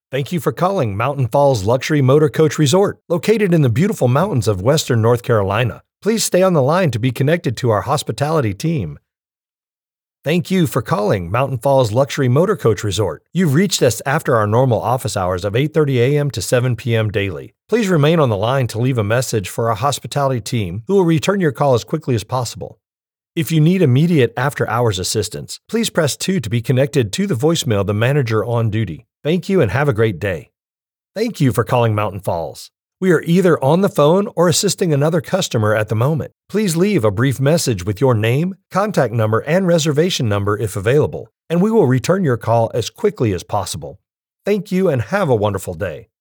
Thank you for calling Mountain Falls Luxury Motor Coach Resort, located in the beautiful mountains of western North Carolina. Please stay on the line to be connected to our hospitality team. Thank you for calling Mountain Falls Luxury Motor Coach Resort. You've reached us after our normal office hours of 8:30 a.m. to 7 p.m. daily. Please remain on the line to leave a message for our hospitality team, who will return your call as quickly as possible. If you need immediate after-hours assistance, please press 2 to be connected to the voicemail of the manager on duty. Thank you and have a great day. Thank you for calling Mountain Falls. We are either on the phone or assisting another customer at the moment. Please leave a brief message with your name, contact number, and reservation number if available, and we will return your call as quickly as possible. Thank you and have a wonderful day.